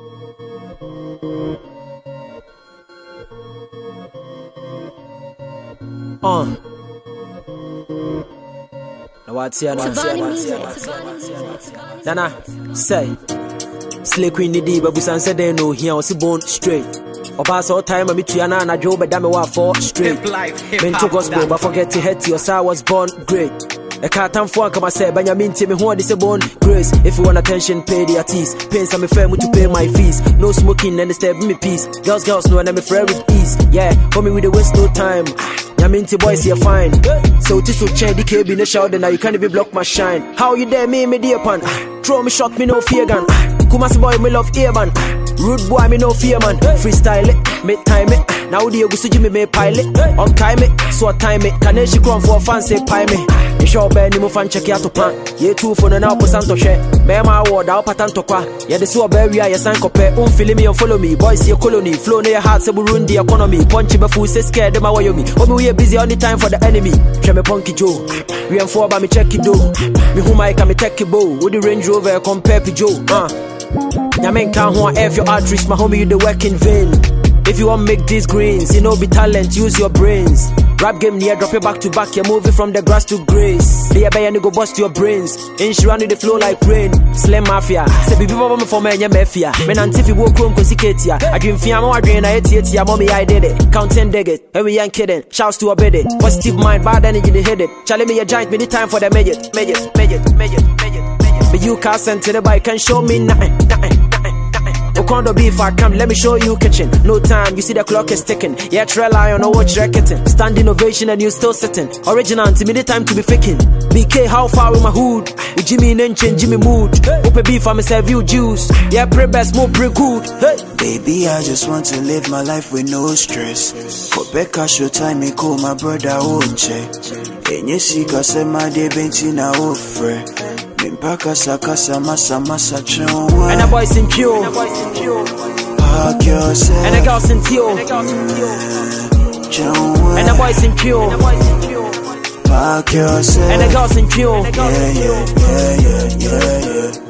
What's here? Nana, say, Slay Queen the D, but we said they know he was born straight. Or pass all time, I meet you and I Joe, but damn it, for straight. Men to gospel, but forget to head to your side was born great. A car time for come I say, Benjamin Timmy, who is a born grace. If you want attention, pay the artist. Pain some firm to pay my fees. No smoking and step me peace. Girls know and I'm afraid with ease. Yeah, for me with the waste no time. Yaminti boys here fine. So this will change the KB in the shower, now you can't even block my shine. How you dare me dear pan? Throw me shot, me no fear gun. Kumasi boy, me love ear man. Rude boy, me no fear man. Freestyle it, make time it. Now the Ogusuji me pilot. On time it, so time it. Kaneshi come for a fancy pie me. You show Ben, you fan check out to pan. Ye two for the now for Santo share. Mema ward out patanto qua. Yeah, the so berry, I sank up. Feel me or follow me. Boys, your colony. Flow near your heart, se Burundi economy. Punchy before say scared, them away me. We busy all the time for the enemy. Try me punky Joe. We am four by me check it do. Me who might come take it bow. With the Range Rover compare to Joe. Yamen can't want F your arteries, my homie, you the work in vain. If you want make these greens, you know be talent, use your brains. Rap game near, drop it back to back, you're moving from the grass to grace. They are you go bust your brains. Insurance with the flow like rain. Slim mafia. Say be people for me and your mafia. Men antifi walk home cause I dream fiam, I dream I ate ya mommy I did it. Counting dig it. And we ain't kidding. Shouts to a bid it. Positive mind, bad energy they hit it. Charlie me a giant, me the time for the midget. But you can't send to the bike and show me nothing. Okondo beef I come, let me show you kitchen. No time, you see the clock is ticking. Yeah, trail eye on a watch reckoning. Stand innovation and you still sitting. Original, to me the time to be faking. BK, how far with my hood? With Jimmy and change Jimmy mood. Open beef, I'ma serve you juice. Yeah, pray best, more pray good. Hey. Baby, I just want to live my life with no stress. For Becca, show time, me call my brother, won't check. And you see, cause my day benching na offer. Mimpaka sakasa masa chonwa. And the boys in pure. Park yourself. And the girls in teal. And the boys in pure. Park yourself. And the girls in pure. Yeah.